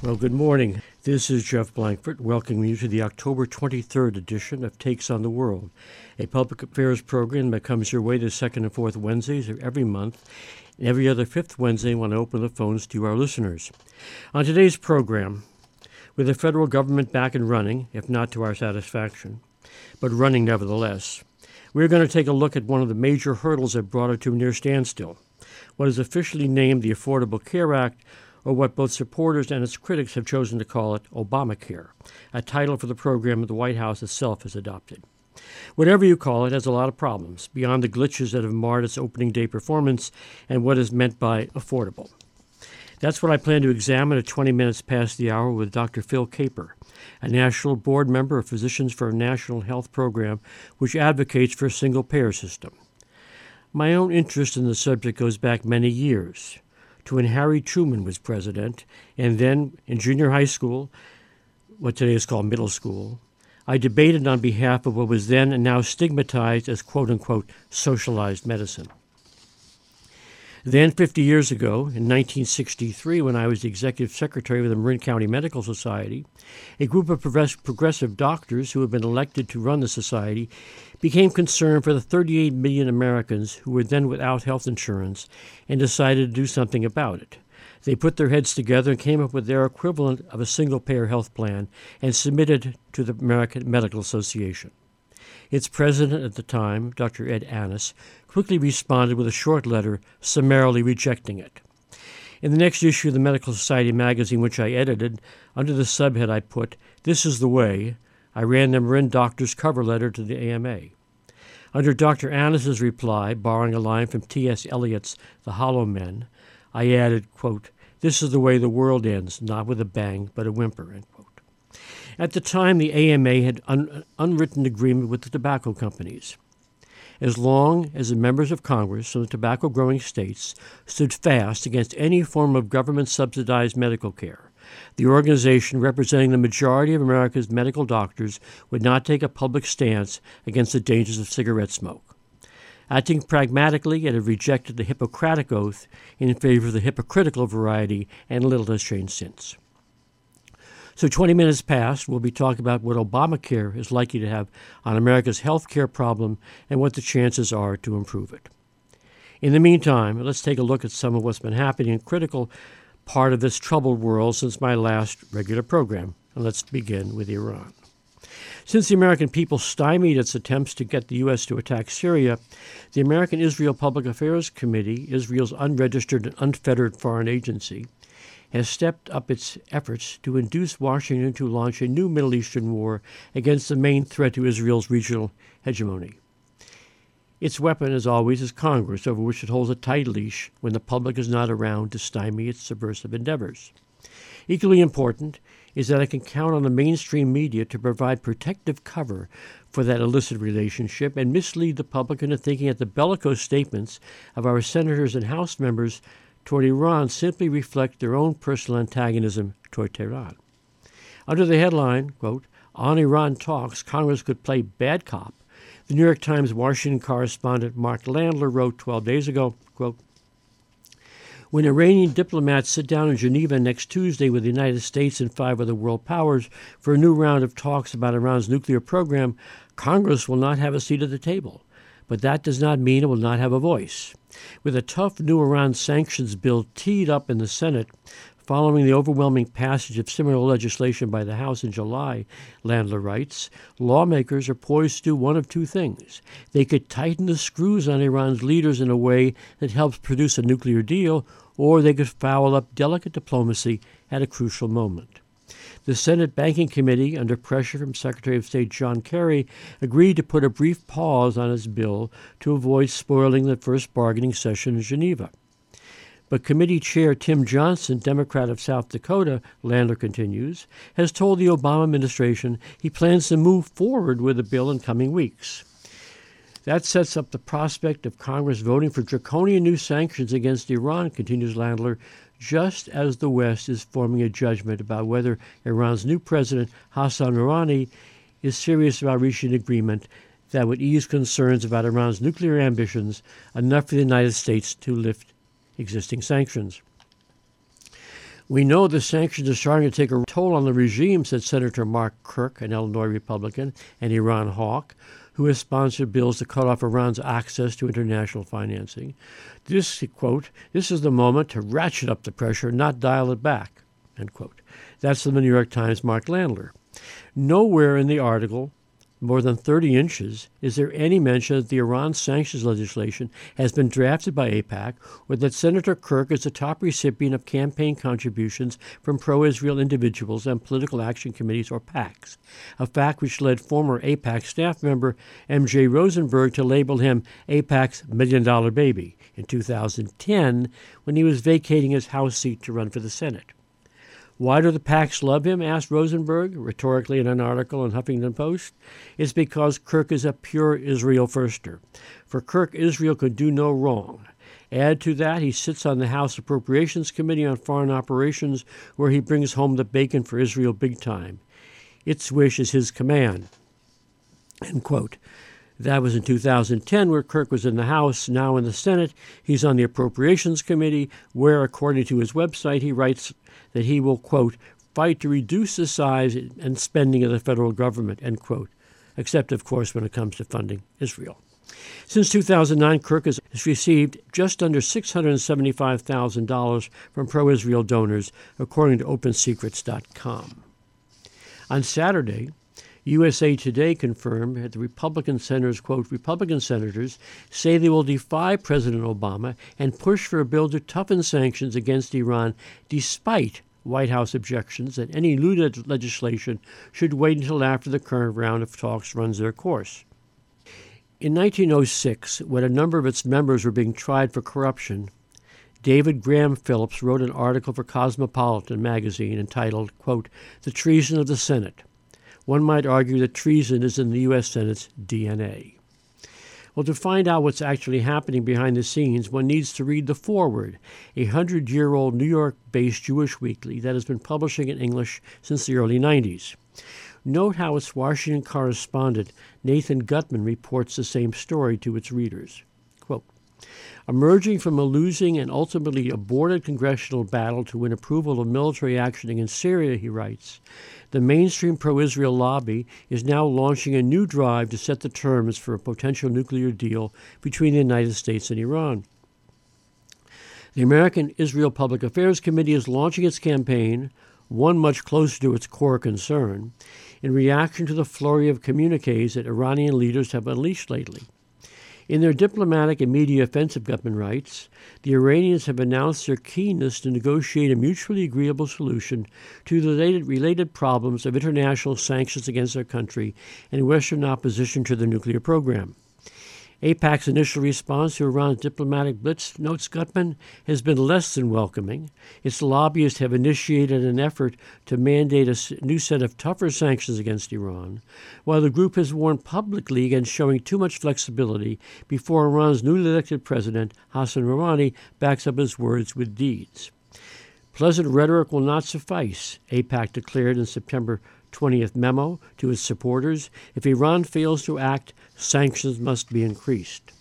Well, good morning. This is Jeff Blankford welcoming you to the October 23rd edition of Takes on the World, a public affairs program that comes your way the second and fourth Wednesdays of every month, and every other fifth Wednesday when I open the phones to our listeners. On today's program, with the federal government back and running, if not to our satisfaction, but running nevertheless, we're going to take a look at one of the major hurdles that brought it to a near standstill, what is officially named the Affordable Care Act, or what both supporters and its critics have chosen to call it Obamacare, a title for the program the White House itself has adopted. Whatever you call it has a lot of problems, beyond the glitches that have marred its opening day performance and what is meant by affordable. That's what I plan to examine at 20 minutes past the hour with Dr. Phil Caper, a national board member of Physicians for a National Health Program which advocates for a single-payer system. My own interest in the subject goes back many years, to when Harry Truman was president, and then in junior high school, what today is called middle school, I debated on behalf of what was then and now stigmatized as quote-unquote socialized medicine. Then, 50 years ago, in 1963, when I was the executive secretary of the Marin County Medical Society, a group of progressive doctors who had been elected to run the society became concerned for the 38 million Americans who were then without health insurance and decided to do something about it. They put their heads together and came up with their equivalent of a single-payer health plan and submitted it to the American Medical Association. Its president at the time, Dr. Ed Annis, quickly responded with a short letter summarily rejecting it. In the next issue of the Medical Society magazine, which I edited, under the subhead I put, "This is the Way," I ran the Marin doctor's cover letter to the AMA. Under Dr. Annis's reply, borrowing a line from T.S. Eliot's The Hollow Men, I added, quote, "This is the way the world ends, not with a bang, but a whimper," end quote. At the time, the AMA had unwritten agreement with the tobacco companies. As long as the members of Congress from the tobacco-growing states stood fast against any form of government-subsidized medical care, the organization representing the majority of America's medical doctors would not take a public stance against the dangers of cigarette smoke. Acting pragmatically, it had rejected the Hippocratic Oath in favor of the hypocritical variety, and little has changed since. So 20 minutes past, we'll be talking about what Obamacare is likely to have on America's health care problem and what the chances are to improve it. In the meantime, let's take a look at some of what's been happening in a critical part of this troubled world since my last regular program. And let's begin with Iran. Since the American people stymied its attempts to get the U.S. to attack Syria, the American Israel Public Affairs Committee, Israel's unregistered and unfettered foreign agency, has stepped up its efforts to induce Washington to launch a new Middle Eastern war against the main threat to Israel's regional hegemony. Its weapon, as always, is Congress, over which it holds a tight leash when the public is not around to stymie its subversive endeavors. Equally important is that it can count on the mainstream media to provide protective cover for that illicit relationship and mislead the public into thinking that the bellicose statements of our senators and House members toward Iran simply reflect their own personal antagonism toward Tehran. Under the headline, quote, "On Iran Talks, Congress Could Play Bad Cop," the New York Times Washington correspondent Mark Landler wrote 12 days ago, quote, "When Iranian diplomats sit down in Geneva next Tuesday with the United States and 5 other world powers for a new round of talks about Iran's nuclear program, Congress will not have a seat at the table. But that does not mean it will not have a voice. With a tough new Iran sanctions bill teed up in the Senate following the overwhelming passage of similar legislation by the House in July," Landler writes, "lawmakers are poised to do one of two things. They could tighten the screws on Iran's leaders in a way that helps produce a nuclear deal, or they could foul up delicate diplomacy at a crucial moment." The Senate Banking Committee, under pressure from Secretary of State John Kerry, agreed to put a brief pause on its bill to avoid spoiling the first bargaining session in Geneva. But Committee Chair Tim Johnson, Democrat of South Dakota, Landler continues, has told the Obama administration he plans to move forward with the bill in coming weeks. That sets up the prospect of Congress voting for draconian new sanctions against Iran, continues Landler, just as the West is forming a judgment about whether Iran's new president, Hassan Rouhani, is serious about reaching an agreement that would ease concerns about Iran's nuclear ambitions enough for the United States to lift existing sanctions. We know the sanctions are starting to take a toll on the regime, said Senator Mark Kirk, an Illinois Republican and Iran hawk, who has sponsored bills to cut off Iran's access to international financing. This, quote, "This is the moment to ratchet up the pressure, not dial it back," end quote. That's from the New York Times' Mark Landler. Nowhere in the article, more than 30 inches, is there any mention that the Iran sanctions legislation has been drafted by AIPAC or that Senator Kirk is the top recipient of campaign contributions from pro-Israel individuals and political action committees or PACs, a fact which led former AIPAC staff member M.J. Rosenberg to label him AIPAC's $1 million baby in 2010 when he was vacating his House seat to run for the Senate. Why do the PACs love him, asked Rosenberg, rhetorically in an article in Huffington Post. It's because Kirk is a pure Israel firster. For Kirk, Israel could do no wrong. Add to that, he sits on the House Appropriations Committee on Foreign Operations, where he brings home the bacon for Israel big time. Its wish is his command, end quote. That was in 2010, where Kirk was in the House. Now in the Senate, he's on the Appropriations Committee, where, according to his website, he writes that he will, quote, fight to reduce the size and spending of the federal government, end quote, except, of course, when it comes to funding Israel. Since 2009, Kirk has received just under $675,000 from pro-Israel donors, according to OpenSecrets.com. On Saturday, USA Today confirmed that the Republican senators, quote, Republican senators say they will defy President Obama and push for a bill to toughen sanctions against Iran despite White House objections that any new legislation should wait until after the current round of talks runs their course. In 1906, when a number of its members were being tried for corruption, David Graham Phillips wrote an article for Cosmopolitan magazine entitled, quote, The Treason of the Senate. One might argue that treason is in the U.S. Senate's DNA. Well, to find out what's actually happening behind the scenes, one needs to read The Forward, a 100-year-old New York-based Jewish weekly that has been publishing in English since the early 90s. Note how its Washington correspondent, Nathan Gutman, reports the same story to its readers. Quote, emerging from a losing and ultimately aborted congressional battle to win approval of military action against Syria, he writes, the mainstream pro-Israel lobby is now launching a new drive to set the terms for a potential nuclear deal between the United States and Iran. The American Israel Public Affairs Committee is launching its campaign, one much closer to its core concern, in reaction to the flurry of communiques that Iranian leaders have unleashed lately. In their diplomatic and media offensive, Gutman writes, the Iranians have announced their keenness to negotiate a mutually agreeable solution to the related problems of international sanctions against their country and Western opposition to the nuclear program. AIPAC's initial response to Iran's diplomatic blitz, notes Gutman, has been less than welcoming. Its lobbyists have initiated an effort to mandate a new set of tougher sanctions against Iran, while the group has warned publicly against showing too much flexibility before Iran's newly elected president, Hassan Rouhani, backs up his words with deeds. Pleasant rhetoric will not suffice, AIPAC declared in September 20th memo to its supporters. If Iran fails to act, sanctions must be increased.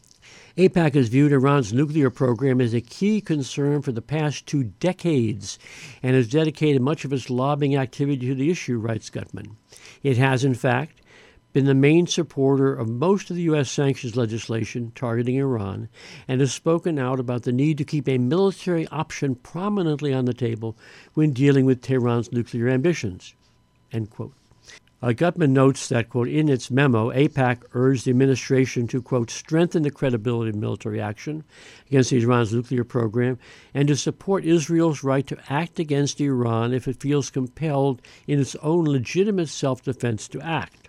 AIPAC has viewed Iran's nuclear program as a key concern for the past 2 decades and has dedicated much of its lobbying activity to the issue, writes Gutman. It has, in fact, been the main supporter of most of the U.S. sanctions legislation targeting Iran and has spoken out about the need to keep a military option prominently on the table when dealing with Tehran's nuclear ambitions. End quote. Gutman notes that, quote, in its memo, AIPAC urged the administration to, quote, strengthen the credibility of military action against Iran's nuclear program and to support Israel's right to act against Iran if it feels compelled in its own legitimate self-defense to act.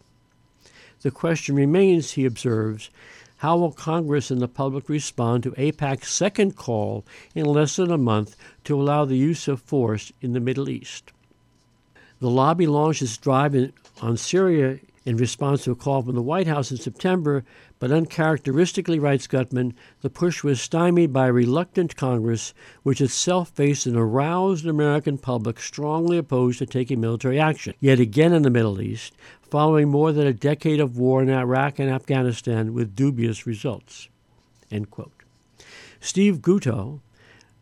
The question remains, he observes, how will Congress and the public respond to AIPAC's second call in less than a month to allow the use of force in the Middle East? The lobby launched its drive on Syria in response to a call from the White House in September, but uncharacteristically, writes Gutman, the push was stymied by a reluctant Congress, which itself faced an aroused American public strongly opposed to taking military action. Yet again in the Middle East, following more than a decade of war in Iraq and Afghanistan with dubious results. End quote. Steve Guto,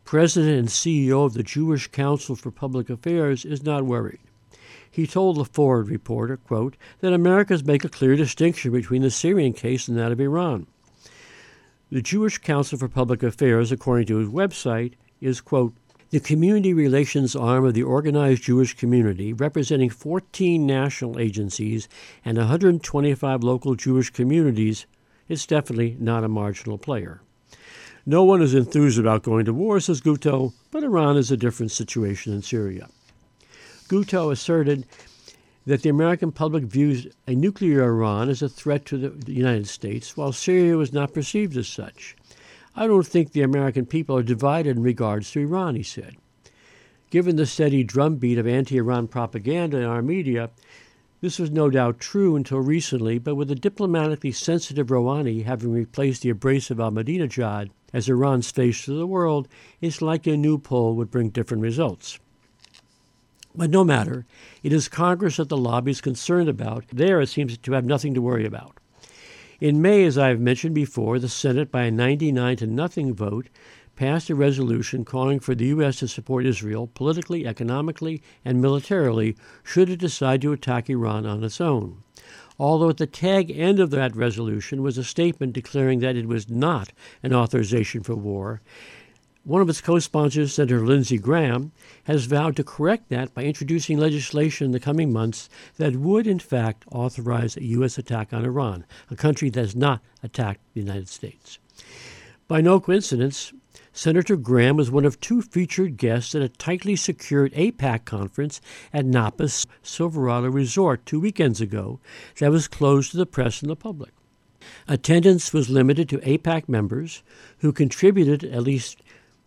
president and CEO of the Jewish Council for Public Affairs, is not worried. He told the Forward reporter, quote, that Americans make a clear distinction between the Syrian case and that of Iran. The Jewish Council for Public Affairs, according to his website, is, quote, the community relations arm of the organized Jewish community, representing 14 national agencies and 125 local Jewish communities. It's definitely not a marginal player. No one is enthused about going to war, says Guto, but Iran is a different situation than Syria. Guto asserted that the American public views a nuclear Iran as a threat to the United States, while Syria was not perceived as such. I don't think the American people are divided in regards to Iran, he said. Given the steady drumbeat of anti-Iran propaganda in our media, this was no doubt true until recently, but with the diplomatically sensitive Rouhani having replaced the abrasive Ahmadinejad as Iran's face to the world, it's likely a new poll would bring different results. But no matter, it is Congress that the lobby is concerned about. There it seems to have nothing to worry about. In May, as I have mentioned before, the Senate, by a 99-0 vote, passed a resolution calling for the U.S. to support Israel politically, economically, and militarily should it decide to attack Iran on its own. Although at the tag end of that resolution was a statement declaring that it was not an authorization for war, one of its co-sponsors, Senator Lindsey Graham, has vowed to correct that by introducing legislation in the coming months that would, in fact, authorize a U.S. attack on Iran, a country that has not attacked the United States. By no coincidence, Senator Graham was one of two featured guests at a tightly secured AIPAC conference at Napa's Silverado Resort 2 weekends ago that was closed to the press and the public. Attendance was limited to AIPAC members who contributed at least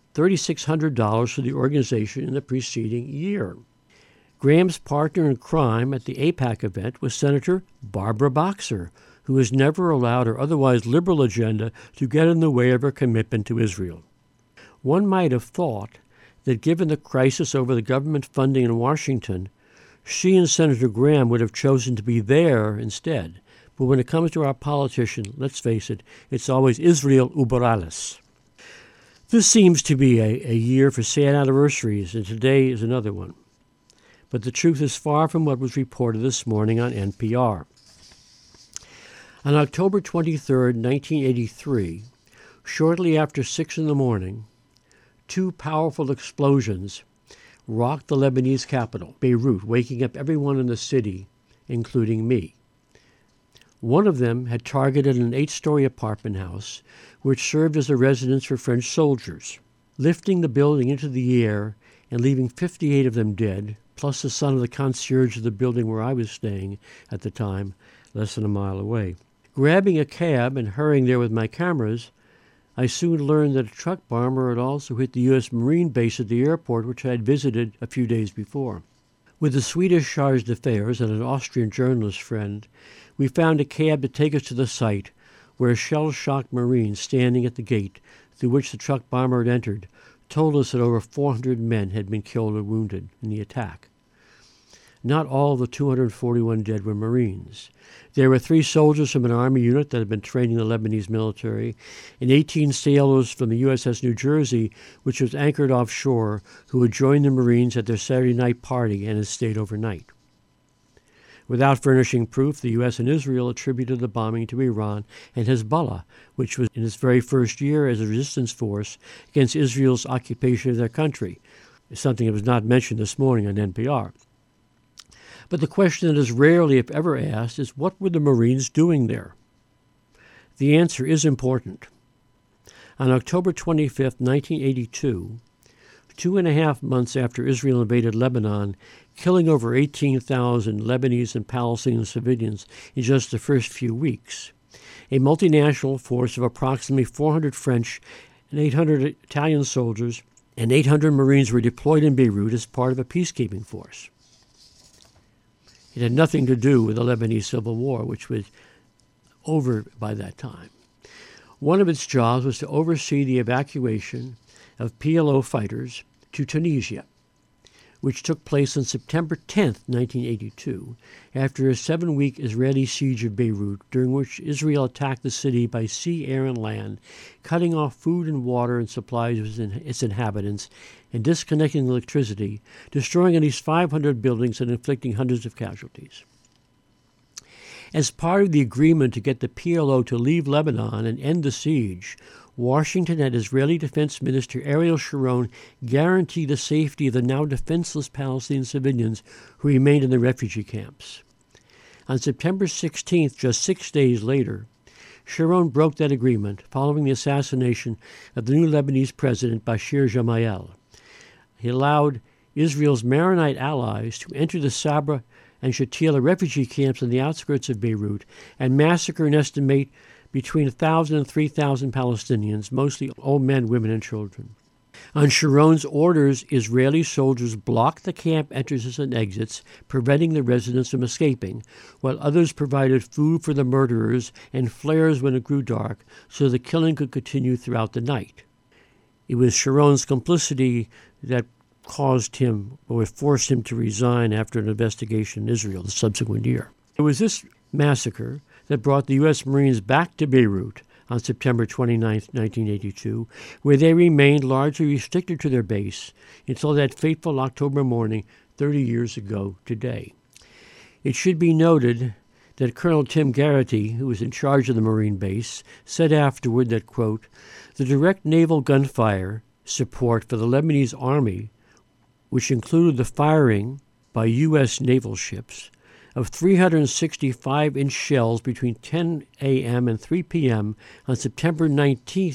$3,600 to the organization in the preceding year. Graham's partner in crime at the AIPAC event was Senator Barbara Boxer, who has never allowed her otherwise liberal agenda to get in the way of her commitment to Israel. One might have thought that given the crisis over the government funding in Washington, she and Senator Graham would have chosen to be there instead. But when it comes to our politician, let's face it, it's always Israel über alles. This seems to be a year for sad anniversaries, and today is another one. But the truth is far from what was reported this morning on NPR. On October 23, 1983, shortly after 6 in the morning, two powerful explosions rocked the Lebanese capital, Beirut, waking up everyone in the city, including me. One of them had targeted an 8-story apartment house, which served as a residence for French soldiers, lifting the building into the air and leaving 58 of them dead, plus the son of the concierge of the building where I was staying at the time, less than a mile away. Grabbing a cab and hurrying there with my cameras, I soon learned that a truck bomber had also hit the U.S. Marine base at the airport, which I had visited a few days before. With the Swedish charge d'affaires and an Austrian journalist friend, we found a cab to take us to the site, where a shell-shocked Marine standing at the gate through which the truck bomber had entered told us that over 400 men had been killed or wounded in the attack. Not all of the 241 dead were Marines. There were 3 soldiers from an Army unit that had been training the Lebanese military, and 18 sailors from the USS New Jersey, which was anchored offshore, who had joined the Marines at their Saturday night party and had stayed overnight. Without furnishing proof, the U.S. and Israel attributed the bombing to Iran and Hezbollah, which was in its very first year as a resistance force against Israel's occupation of their country, something that was not mentioned this morning on NPR. But the question that is rarely, if ever, asked is, what were the Marines doing there? The answer is important. On October 25, 1982, 2.5 months after Israel invaded Lebanon, killing over 18,000 Lebanese and Palestinian civilians in just the first few weeks, a multinational force of approximately 400 French and 800 Italian soldiers and 800 Marines were deployed in Beirut as part of a peacekeeping force. It had nothing to do with the Lebanese Civil War, which was over by that time. One of its jobs was to oversee the evacuation of PLO fighters to Tunisia, which took place on September 10, 1982, after a 7-week Israeli siege of Beirut, during which Israel attacked the city by sea, air, and land, cutting off food and water and supplies of its inhabitants, and disconnecting electricity, destroying at least 500 buildings and inflicting hundreds of casualties. As part of the agreement to get the PLO to leave Lebanon and end the siege, Washington and Israeli Defense Minister Ariel Sharon guaranteed the safety of the now defenseless Palestinian civilians who remained in the refugee camps. On September 16th, just 6 days later, Sharon broke that agreement following the assassination of the new Lebanese president Bashir Gemayel. He allowed Israel's Maronite allies to enter the Sabra and Shatila refugee camps on the outskirts of Beirut and massacre an estimate between 1,000 and 3,000 Palestinians, mostly old men, women, and children. On Sharon's orders, Israeli soldiers blocked the camp entrances and exits, preventing the residents from escaping, while others provided food for the murderers and flares when it grew dark, so the killing could continue throughout the night. It was Sharon's complicity that caused him, or forced him to resign after an investigation in Israel the subsequent year. It was this massacre that brought the U.S. Marines back to Beirut on September 29, 1982, where they remained largely restricted to their base until that fateful October morning 30 years ago today. It should be noted that Colonel Tim Garrity, who was in charge of the Marine base, said afterward that, quote, the direct naval gunfire support for the Lebanese army, which included the firing by U.S. naval ships of 365-inch shells between 10 a.m. and 3 p.m. on September 19,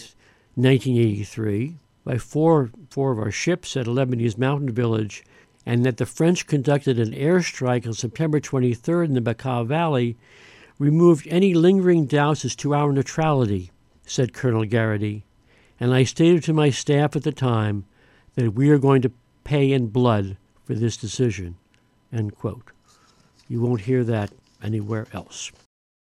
1983, by four of our ships at a Lebanese mountain village, and that the French conducted an airstrike on September 23rd in the Bekaa Valley, removed any lingering doubts as to our neutrality, said Colonel Garrity, and I stated to my staff at the time that we are going to pay in blood for this decision, end quote. You won't hear that anywhere else.